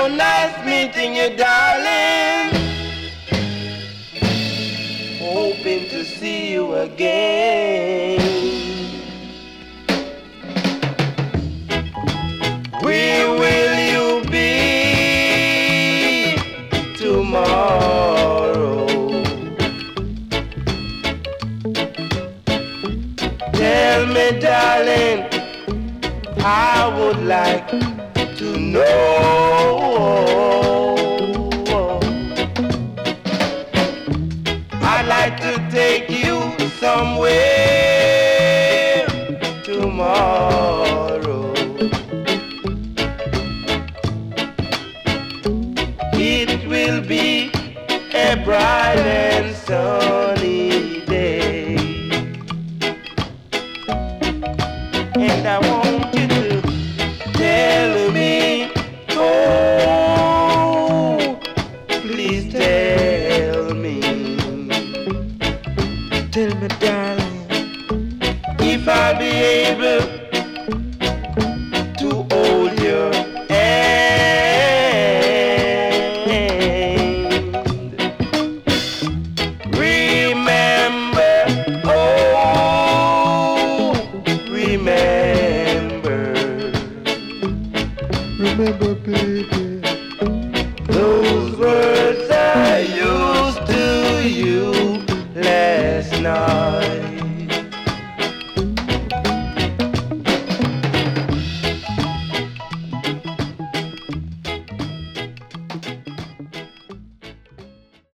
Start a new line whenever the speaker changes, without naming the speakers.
so nice meeting you, darling. Hoping to see you again. Where will you be tomorrow? Tell me, darling, I would like to know. I'd like to take you somewhere tomorrow. It will be a bright and sunny day, and I want you to tell me, oh, please tell me, darling, if I'll be able to hold your hand. Remember, oh, remember, baby.